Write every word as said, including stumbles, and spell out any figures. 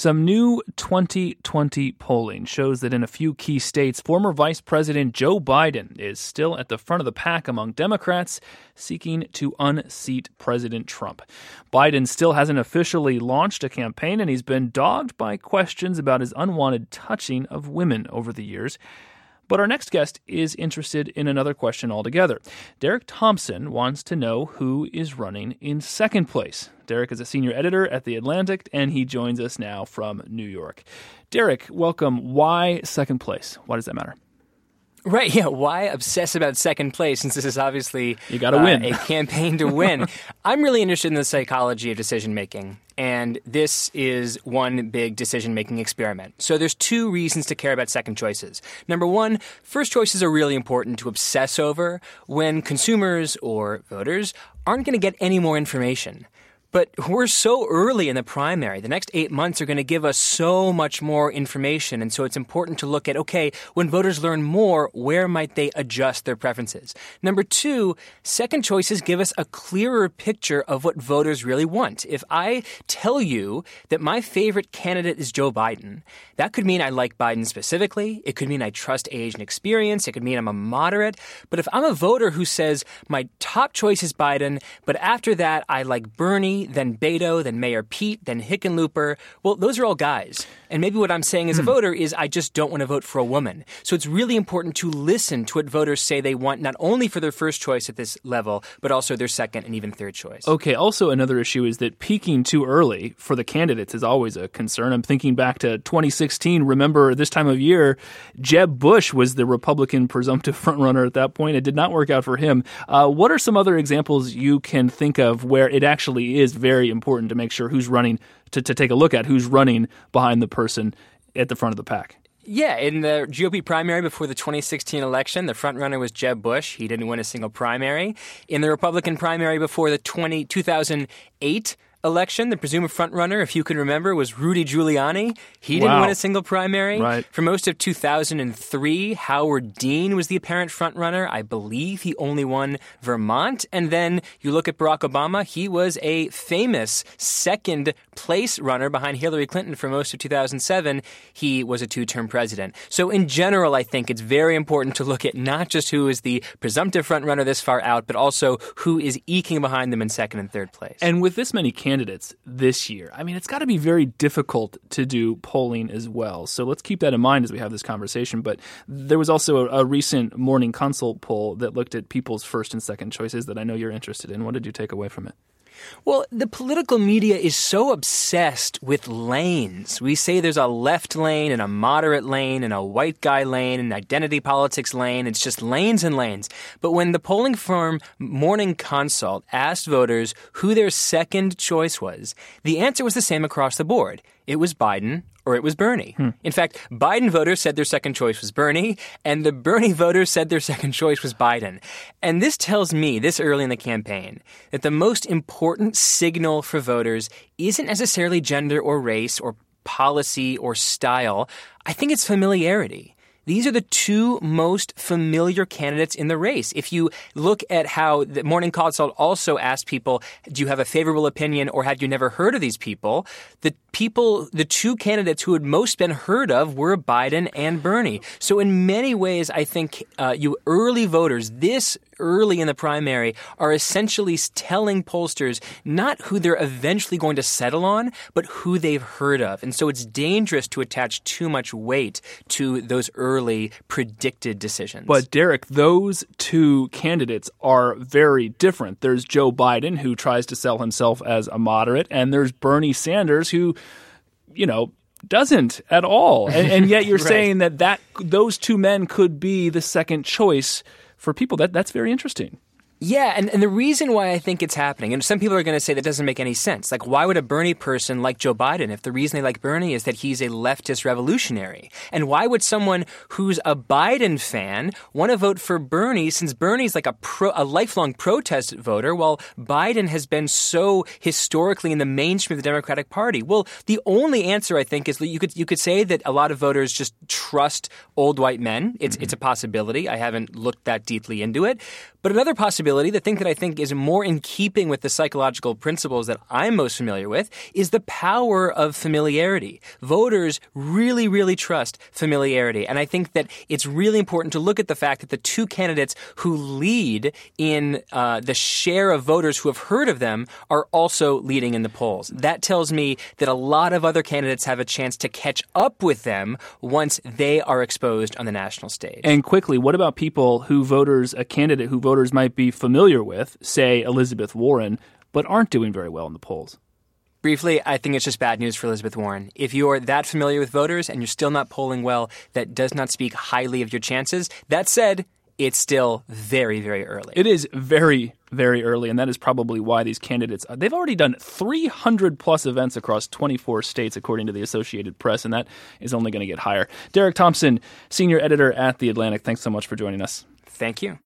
Some new twenty twenty polling shows that in a few key states, former Vice President Joe Biden is still at the front of the pack among Democrats seeking to unseat President Trump. Biden still hasn't officially launched a campaign, and he's been dogged by questions about his unwanted touching of women over the years. But our next guest is interested in another question altogether. Derek Thompson wants to know who is running in second place. Derek is a senior editor at The Atlantic, and he joins us now from New York. Derek, welcome. Why second place? Why does that matter? Right, yeah. Why obsess about second place since this is obviously you gotta uh, win. a campaign to win? I'm really interested in the psychology of decision-making, and this is one big decision-making experiment. So there's two reasons to care about second choices. Number one, first choices are really important to obsess over when consumers or voters aren't going to get any more information. But we're so early in the primary. The next eight months are going to give us so much more information. And so it's important to look at, okay, when voters learn more, where might they adjust their preferences? Number two, second choices give us a clearer picture of what voters really want. If I tell you that my favorite candidate is Joe Biden, that could mean I like Biden specifically. It could mean I trust age and experience. It could mean I'm a moderate. But if I'm a voter who says my top choice is Biden, but after that I like Bernie, then Beto, then Mayor Pete, then Hickenlooper. Well, those are all guys. And maybe what I'm saying as a voter is I just don't want to vote for a woman. So it's really important to listen to what voters say they want, not only for their first choice at this level, but also their second and even third choice. Okay, also another issue is that peaking too early for the candidates is always a concern. I'm thinking back to twenty sixteen. Remember, this time of year, Jeb Bush was the Republican presumptive frontrunner at that point. It did not work out for him. Uh, what are some other examples you can think of where it actually is very important to make sure who's running, to, to take a look at who's running behind the person at the front of the pack? Yeah, in the G O P primary before the twenty sixteen election, the frontrunner was Jeb Bush. He didn't win a single primary. In the Republican primary before the twenty, two thousand eight election, the presumed frontrunner, if you can remember, was Rudy Giuliani. He didn't wow. win a single primary. Right. For most of two thousand three, Howard Dean was the apparent frontrunner. I believe he only won Vermont. And then you look at Barack Obama, he was a famous second place runner behind Hillary Clinton for most of two thousand seven. He was a two-term president. So in general, I think it's very important to look at not just who is the presumptive frontrunner this far out, but also who is eking behind them in second and third place. And with this many candidates, candidates this year. I mean, it's got to be very difficult to do polling as well. So let's keep that in mind as we have this conversation. But there was also a, a recent Morning Consult poll that looked at people's first and second choices that I know you're interested in. What did you take away from it? Well, the political media is so obsessed with lanes. We say there's a left lane and a moderate lane and a white guy lane and identity politics lane. It's just lanes and lanes. But when the polling firm Morning Consult asked voters who their second choice was, the answer was the same across the board. It was Biden or it was Bernie. Hmm. In fact, Biden voters said their second choice was Bernie, and the Bernie voters said their second choice was Biden. And this tells me, this early in the campaign, that the most important signal for voters isn't necessarily gender or race or policy or style. I think it's familiarity. These are the two most familiar candidates in the race. If you look at how the Morning Consult also asked people, do you have a favorable opinion or have you never heard of these people? The people, the two candidates who had most been heard of were Biden and Bernie. So in many ways, I think uh, you early voters, this early in the primary, are essentially telling pollsters not who they're eventually going to settle on, but who they've heard of. And so it's dangerous to attach too much weight to those early predicted decisions. But Derek, those two candidates are very different. There's Joe Biden, who tries to sell himself as a moderate, and there's Bernie Sanders, who, you know, doesn't at all. And, and yet you're right. saying that, that those two men could be the second choice for people. That That's very interesting. Yeah, and, and the reason why I think it's happening, and some people are going to say that doesn't make any sense. Like, why would a Bernie person like Joe Biden if the reason they like Bernie is that he's a leftist revolutionary? And why would someone who's a Biden fan want to vote for Bernie since Bernie's like a pro, a lifelong protest voter while Biden has been so historically in the mainstream of the Democratic Party? Well, the only answer, I think, is that you could you could say that a lot of voters just trust old white men. It's, mm-hmm. it's a possibility. I haven't looked that deeply into it. But another possibility possibility, the thing that I think is more in keeping with the psychological principles that I'm most familiar with, is the power of familiarity. Voters really, really trust familiarity. And I think that it's really important to look at the fact that the two candidates who lead in uh, the share of voters who have heard of them are also leading in the polls. That tells me that a lot of other candidates have a chance to catch up with them once they are exposed on the national stage. And quickly, what about people who voters, a candidate who voters might be familiar with, say Elizabeth Warren, but aren't doing very well in the polls? Briefly, I think it's just bad news for Elizabeth Warren. If you're that familiar with voters and you're still not polling well, that does not speak highly of your chances. That said, it's still very, very early. It is very, very early, and that is probably why these candidates, uh, they've already done three hundred plus events across twenty-four states, according to the Associated Press, and that is only going to get higher. Derek Thompson, senior editor at The Atlantic, thanks so much for joining us. Thank you.